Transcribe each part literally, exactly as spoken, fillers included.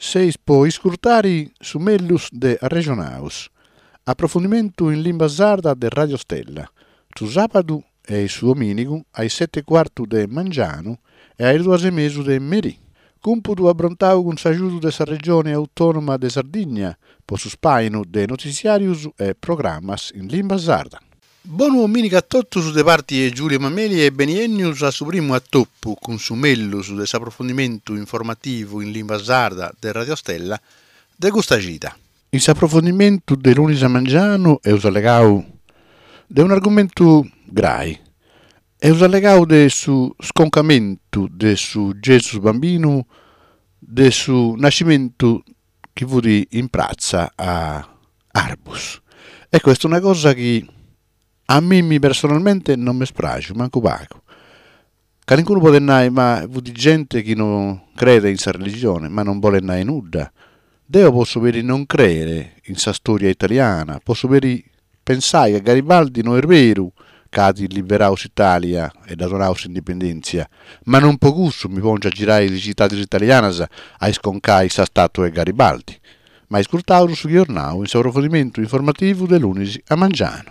Seis po iscurtari su mellus de regionaus. Approfondimento in lingua sarda de Radio Stella. Su sábado e su domingo ai sette e quarto de mangiano e ai due mesu de meri. Cumputu abbrontau con s'ajudu de sa regione autonoma de Sardigna, po su spainu de noticiarius e programmas in lingua sarda. Buon domenica a tutti su de parti e Giulia Mameli e Beniennius a su primo attoppu con su mellus de s'approfondimento informativo in lingua sarda de Radio Stella de gusta gita. Il s'approfondimento de l'unisa mangiano è usalegau de un argomento grai. È usalegau de su sconcamento de su Gesù bambino, de su nascimento che vudi in prazza a Arbus. E questa è una cosa che a me personalmente non mi spiace, manco poco. Che nessuno può dire, ma vudi gente che non crede in sa religione, ma non vuole dire nulla. Io posso veri non credere in sa storia italiana, posso veri pensare che Garibaldi non è vero che ha liberato l'Italia e ha dato l'indipendenza, ma non posso mi pongo a girare le città italiane a sconcare sa statua di Garibaldi. Ma ascoltavo su giornale in approfondimento informativo dell'Unisi a Mangiano.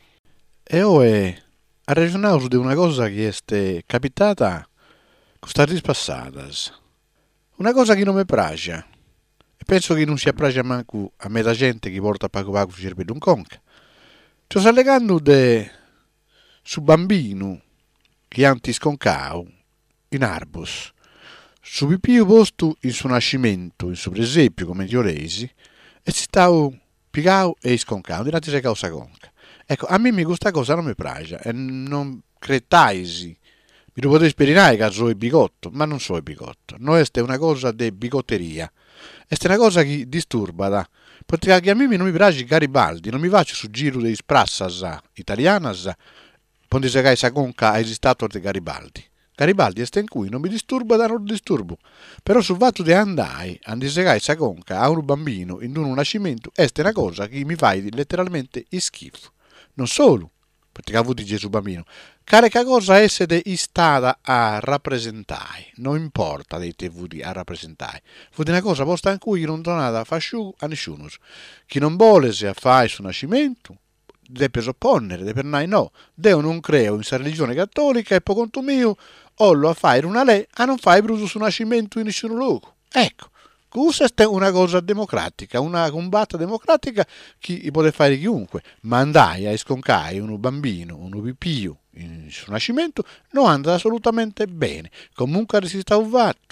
E ora ha ragionato di una cosa che è capitata questa rispassata. Una cosa che non mi piace. E penso che non sia piace manco a me da gente che porta poco poco su cervello un conca. Ci sto legando de su bambino che anti sconcao in Arbus. Su pipio posto in suo nascimento, in suo presepio, come gli oresi, e si stavo piegao e sconcao, di là causa conca. Ecco, a me questa cosa non mi piace, e non cretaisi. Mi lo potete spiegare che sono bigotto, ma non sono bigotto. Non è una cosa di bigotteria. È una cosa che disturba, da. Perché a me non mi piace Garibaldi, non mi faccio su giro dei sprassas italianas, quando si sa sa conca è esistito di Garibaldi. Garibaldi è in cui non mi disturba da non disturbo. Però sul fatto di andare a disegare sa conca a un bambino in un nascimento è una cosa che mi fa letteralmente schifo. Non solo, perché ha avuto Gesù bambino, carica cosa essere stata a rappresentare, non importa dei T V a rappresentare, fu una cosa posta in cui non donata fasciù a nessuno, chi non vuole se fa il suo nascimento, deve sopponnere, deve dire no, Dio non creo in sa religione cattolica e per conto mio, o lo a fare una lei a non fare bruto sul nascimento in nessun luogo. Ecco. Questa è una cosa democratica, una combatta democratica che può fare chiunque, ma andare a sconcare un bambino, un pipio in suo nascimento non anda assolutamente bene, comunque si sta fatto.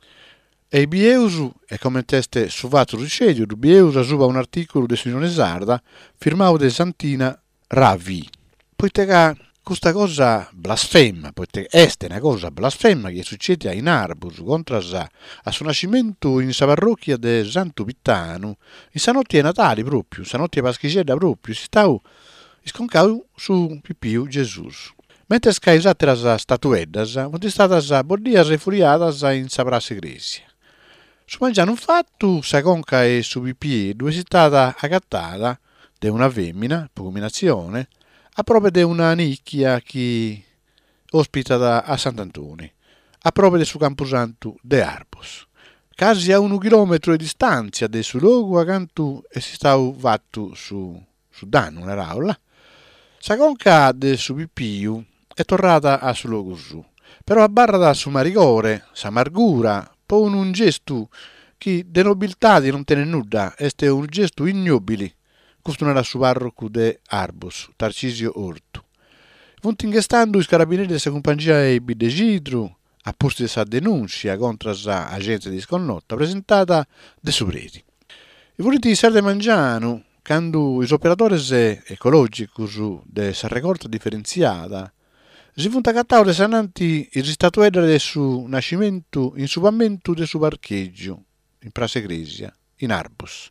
E il Bieusu, e come teste su fatto ricedio, il Bieusu suba un articolo di Signore Sarda firmato da Santina Ravi. Poi te questa cosa blasfema, perché è una cosa blasfema che succede in Arbus contro sa, a suo nascimento in sa parrocchia di Santo Pittano, in sa notte Natale proprio, in sa notte Paschicella proprio, si stava sconcando su Pipio Gesù. Mentre scaisate sa statueddas, sono state bordias e furiadas in sa prasse iglesia. Su mangiano un fatto, sa conca e su Pipio, dove si è stata agattata da una femmina, per combinazione, a proprio di una nicchia che ospita da, a Sant'Antonio, a proprio del suo camposanto de Arbus. Quasi a un chilometro di distanza del suo luogo, accanto e si stava fatto su, su danno una raula. Sa conca del suo pipio è tornata a suo luogo su, però a barra da su marigore, sa amargura, poi un gesto che de nobiltà di non tenere nulla, è un gesto ignobile. Questo non era su parroco de Arbus, Tarcisio Ortu. Vuntinghestando i carabinieri della compagnia e Bidegidru, a posto di sa denuncia contro la agenzia di sconnotta presentata de Supreti. I voliti di Sarde Mangiano, quando i operatori ecologici de sa raccolta differenziata, si funta cattao de sananti il ristatuedra del suo nascimento in subamento del suo parcheggio, in Prasse Gresia, in Arbus.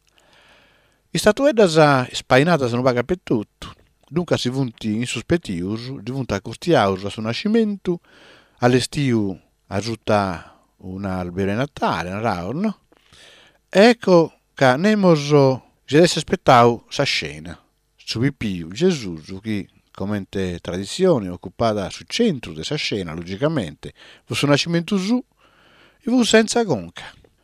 I statueddas spainatas non paga per tutto, dunque si vunti insospettius, diventa costiaus a suo nascimento, all'estiu aggiunta un albero natale, un raul, no? Ecco che nemos si deve aspettare sa scena, su Pipio Gesù, che come tradizione occupata sul centro della scena, logicamente, fu suo nascimento su, e fu senza conca.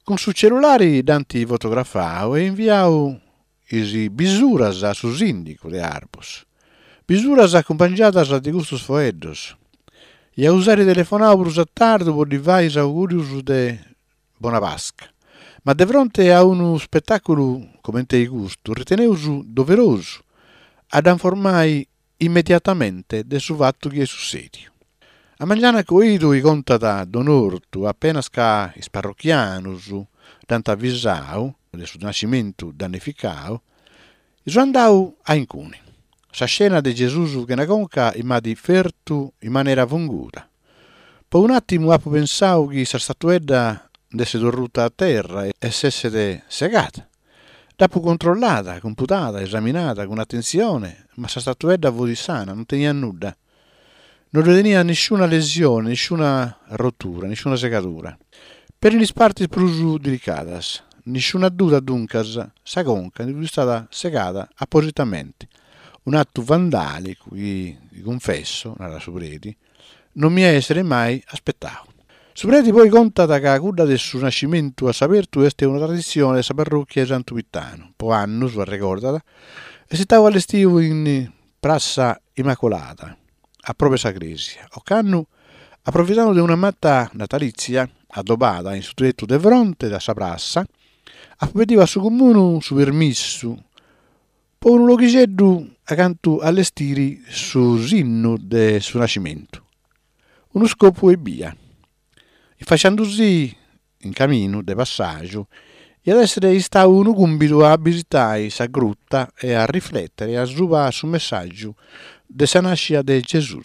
Con su cellulari danti fotografau e inviau isi bisuras a su sindico de Arbus. Bisuras accompagnadas de gustos foeddos. E a usare telefonau prus a tardu por divais augurius de bona Pasca. Ma de fronte a unu spettaculu comente i gusto, riteneusu doveroso ad informai immediatamente de su fatto che è succedio. A mangiana coidu i contata d'onortu appena ca is parrocchianus dant avvisau de su nascimento dannificau, iso andau a incuni. Sa scena de Gesù che na conca ima di fertu in maniera vonguta. Po un attimo apo pensau che sa statuedda desse dorruta a terra e essere segata. Dopo controllata, computata, esaminata con attenzione, ma sa statuedda fu di sana, non tenia nulla. Non tenia nessuna lesione, nessuna rottura, nessuna segatura. Per le parti più delicadas, nessuna duda duncas, sa conca è stata segata appositamente. Un atto vandalico, che, confesso, nella Supreti, non mi essere mai aspettato. Supreti poi contata che la cura del suo nascimento a sapertu è una tradizione della parrocchia di Santo Vittano. Po' anno, su ricordata, e si stava allestivo in Prassa Immacolata, a propria Sacresia. O canno, approfittando di una matta natalizia, addobbata in sudetto de fronte da sa prassa, appediva a su comune su permesso, poi un loghiceddu accanto allestiri su sinno del suo nascimento. Uno scopo e via. E facendosi in cammino de passaggio, e ad essere stato uno compito a visitare sa grutta e a riflettere e a srubare sul messaggio de sa nascita de Gesù.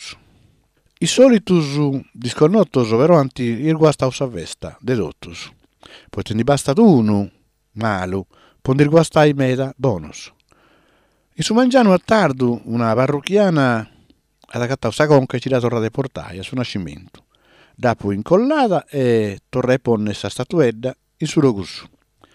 I solitus disconnotos però anti il guastau sa vesta de dottus. Poi te ne basta uno, malo, poi guastai meta bonus. E su mangiano a tardu una parrocchiana ad accattau sa conca e ci la torra de portaia su nascimento. Dopo incollata e torre ponne sa statuedda in su logussu.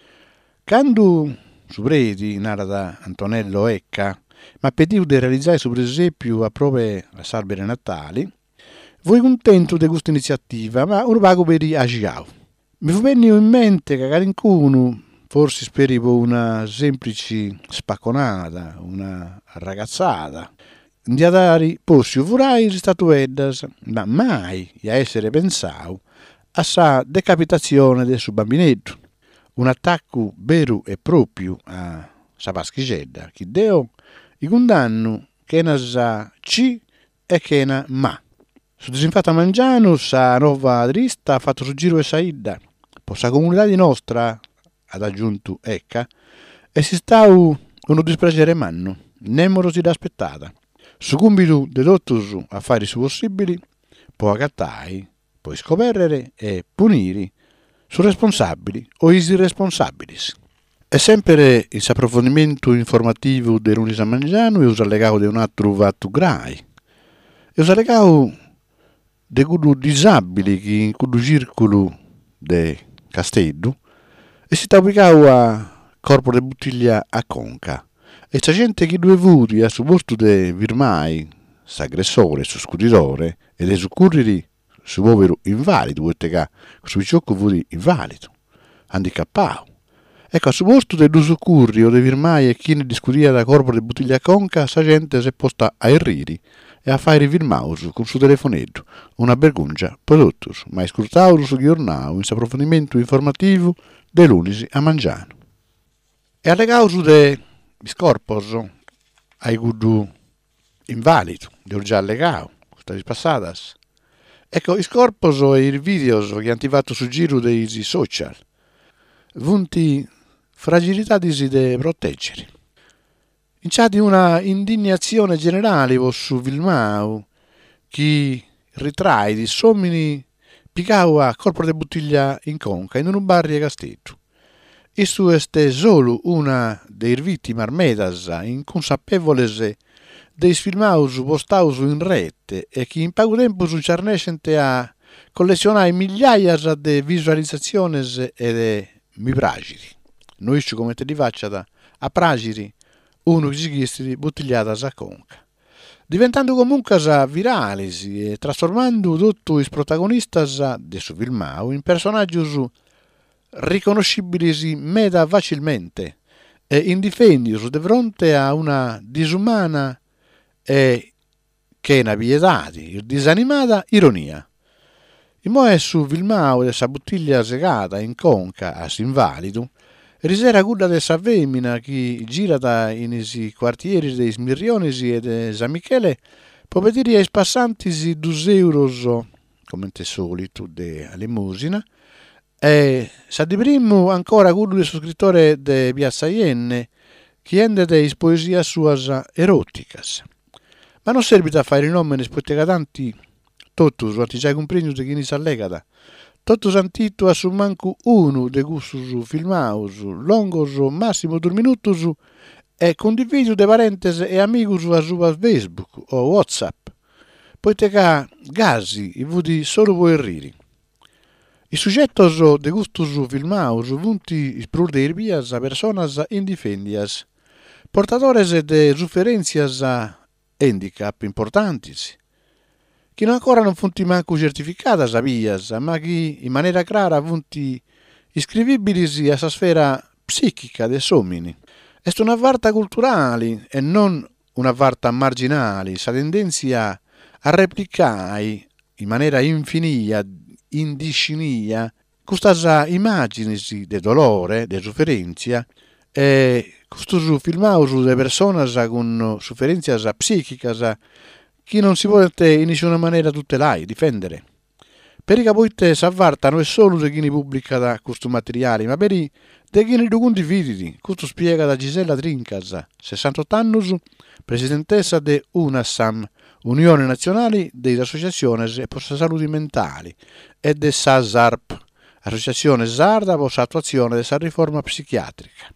Quando su preti, nara da Antonello Ecca, ma pediu di realizzare su presepio a proprio la salbere natali, voi contento di questa iniziativa, ma un pago per i agiau. Mi fu venuto in mente che qualcuno, forse sperivo una semplice spacconata, una ragazzata, di adari possi furai statueddas, ma mai a essere pensau a sa decapitazione del suo bambinetto. Un attacco vero e proprio a sa paschicedda, che Deo i condanno che na sa C e che na ma. Su disinfata mangiano sa nuova trista ha fatto su giro e saidda. Po sa comunità di nostra, ad aggiunto Ecca, e si stau uno dispiacere manno, nemmeno si da aspettata. Su compito de dottus a fare su possibili, può accattai, poi scoprire e punire su responsabili o isi responsabilis. È sempre il approfondimento informativo dell'Unisa Mangiano e usa legato di un altro fatto grave. E usa legato di quello disabili che in quello circolo de Castello e si sta ubicato a corpo di bottiglia a conca. E c'è gente che due vuti a su posto di virmai, s'aggressore, su scuditore, e de succurriri su povero invalido, perché che su ciocco vuti invalido, handicappato. Ecco, a su posto di due succurri o di virmai e chi ne discutia da corpo di bottiglia conca, sa gente si è posta a irriri e a fare virmaus con su telefonetto, una vergogna per tutti, ma scrutauro su giornale in approfondimento informativo dell'Unisi a Mangiano. E alle cause de Is corpos ai gudu invalido, di già legao, state passadas. Ecco, is corpos e i videos che hanno fatto su giro dei social, vunti fragilità di si de proteggere. Inciati una indignazione generale su filmau, chi ritrae di somini picau a corpo di bottiglia in conca in un bar di Castello. Isto este solo una dei vittime armedas inconsapevoles dei filmaus postaus in rete e che in poco tempo su charnescente a collezionare migliaia di visualizzazioni e de mi pragiri. Noi ci come te di faccia a pragiri uno che si chiesti bottigliata a conca. Diventando comunque virali e trasformando tutti i protagonisti del suo filmau in personaggi riconoscibili meda facilmente e indifendius de fronte a una disumana e che na piedade disanimata ironia. I moe su filmao de sa bottiglia segata in conca a s'invalidu, risera culla de sa femmina chi girata in isi quartieri de Smirrionisi e de San Michele po vedere ai passanti dus euros, come te solito, de elemosina, e sa di primo ancora quello del scrittore de Piazza Ienne, chi ende de poesia suas eroticas. Ma non servita a fare i nomi spottega tanti totus, ati già compregnus de chi ni s'allegata. Totus antitu a su mancu unu de gustus filmaus, longos massimo dur minutus, e condividu de parentes e amigos a su Facebook o WhatsApp, poiché gasi i vudi solo voi riri. I sujectos de gustus filmaus vunti sprur de irbias a personas indifendias, portadores de sufferenzias a handicap importantis, chi ancora non funti manco certificadas a vias, ma chi in maniera clara funti iscrivibilis a sa sfera psichica des homini. Est una varta culturale e non una varta marginale, sa tendenzia a replicare in maniera infinia, indiscinia, custas imaginis de dolore, de sofferenzia, e custus filmaus de personas con sofferenzias psichicas chi non si può in nessuna maniera tutelare, difendere. Perché poi s'avvarta non è solo di chi pubblica da questo materiale, ma per de chi lo condividi. Questo spiega da Gisella Trincas, sessantotto anni, presidentessa de UNASAM, Unione Nazionale delle Associazioni per la Salute Mentale, e de SASARP, Associazione Sarda per l'attuazione della riforma psichiatrica.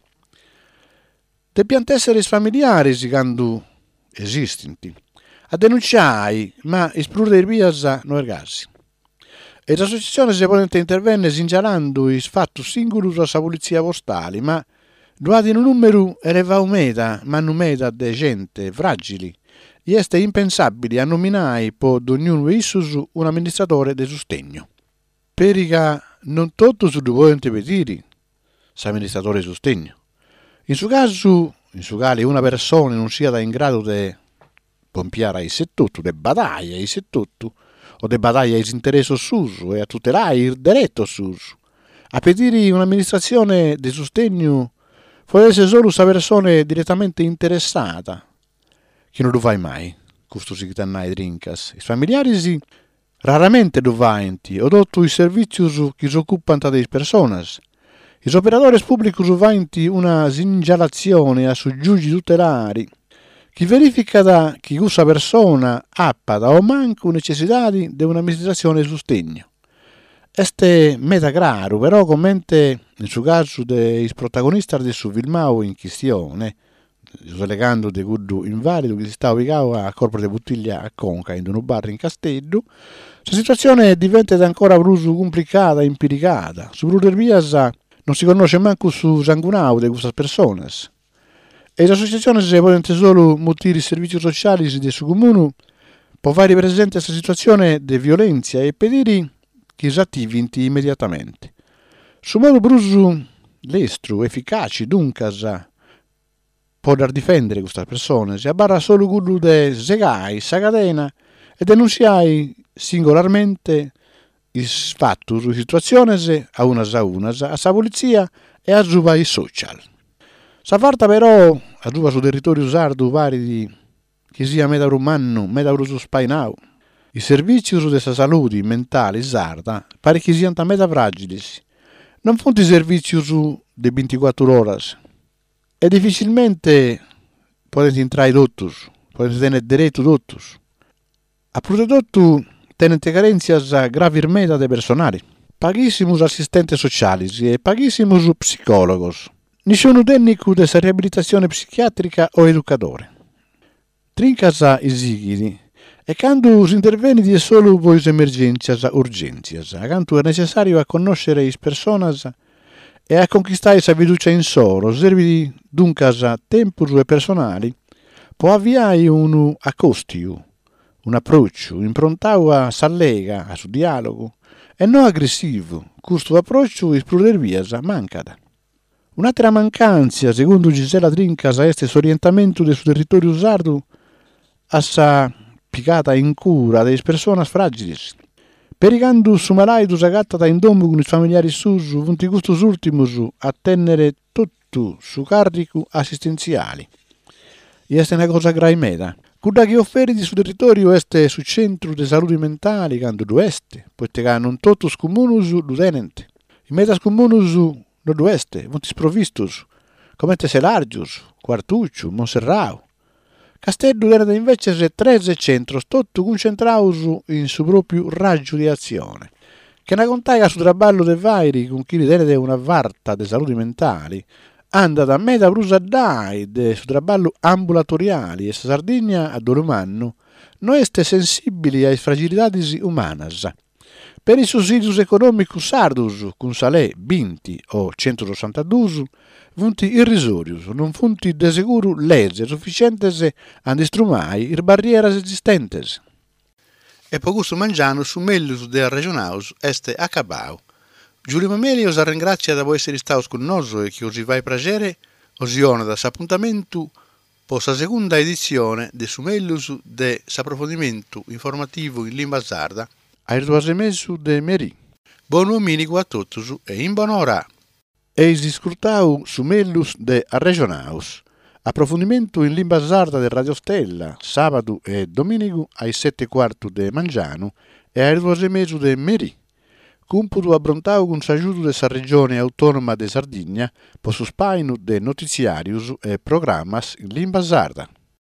Debbiano essere familiari, quando esistenti, a denunciare, ma isprur de vias non ergasi. E l'associazione si può intervenire segnalando i fatti singoli a sa polizia postale, ma duati in un numero elevau meta, ma non meta de gente fragili, e è impensabile a nominare per ognuno di essi un amministratore di sostegno. Perché non tutti si può impedire l'amministratore di sostegno. In suo caso, in suo caso una persona non sia in grado di pompiare il tutto, di battaglia il tutto, o di battaglia il interesse suo e a tutelare il diritto suo. A pedire un'amministrazione di sostegno può essere solo una persona direttamente interessata, che non lo fa mai, questo si chiama i trincas. I familiari si raramente lo fanno, o tutto i servizi che si occupano delle persone. I operatori pubblici fanno una segnalazione a su giudici tutelari, chi verifica da chi questa persona appada o manco necessità di un'amministrazione di sostegno. Este meta claro, però commente nel suo caso dei protagonisti del suo filmao in questione, relegando di quello invalido che si sta ubicato a corpo di bottiglia a Conca in un bar in Castello, la situazione diventa ancora più complicata e impiricata. Su Bruder Vias non si conosce manco su sangunao di queste persone. E l'associazione si può solo mutire i servizi sociali del suo comune per fare presente questa situazione di violenza e pedire che si attivi immediatamente. Su modo bruso lestro, efficace, dunque, può difendere queste persone, si abbarra solo quello di segare la catena e denunciare singolarmente i fatti, le situazioni a una a una, a sa polizia e a giù ai social. Sa farta però, a giù su territorio sardo, pare di che sia meta romano, meta ruso spainao. I servizi della salute mentale sarda pare che siano meta fragili. Non sono i servizi di ventiquattro ore. E difficilmente potete entrare tutti, potete tenere diritto tutti. A prodotto tenete carenze gravi meta de personali. Paghissimus assistenti sociali e paghissimus psicólogos. Nessuno tecnico di riabilitazione psichiatrica o educatore. Trincas esigidi e quando si interviene è solo per le emergenze urgenze, quando è necessario a conoscere le persone e a conquistare la fiducia in solo, serve dunque tempo e personali, può avviare un accostio, un approccio improntato a sallega, a su dialogo e non aggressivo, questo approccio esplorer viasa mancada. Un'altra mancanza, secondo Gisela Trincas, è questo orientamento del suo territorio sardo assa picata in cura delle persone fragili. Pericando su malaitus agattata in domo con i familiari susu, punti questi ultimi a tenere tutto su carico assistenziali. E questa è una cosa graimeda. Quello che offeri di suo territorio è sul centro di salute mentale, quando l'oeste, poiché non tutti i comuni lo tenente. I metas comuni non l'oeste, punti sprovvisti, come Selargius, Quartuccio, Monserrao. Castello era invece tredici centri, tutto concentrato in suo proprio raggio di azione. Che ne contaia su traballo de vairi con chi deve una varta de salute mentali, anda da me da brusa dai de su traballo ambulatoriali e Sardegna a Dolomanno, non este sensibili alle fragilità umanas. Per i sussidi economici sardus, con salè vinti o centosessantadue, funti irrisorius, non funti de sicuro lese sufficientes a distrumai ir barrieras esistentes. E per questo mangiano su meglio del regionaus este acabau. Giulio Mameli os ringrazia da voi essere stati con noi e che os vai piacere, osione da appuntamento per la seconda edizione de Sumellus de s'approfondimento informativo in lingua sarda ai Roasemesu de Meri. Buon uominico a tutti e in buon'ora. Eis discutau Sumellus de Regionaus. Approfondimento in lingua sarda del Radio Stella, sabato e domenico ai sette e quarto de Mangiano e ai Roasemesu de Meri. Cumputo abbrontau con s'aiuto della regione autonoma de Sardegna, per su spainu de notiziarius e programmas in lingua sarda.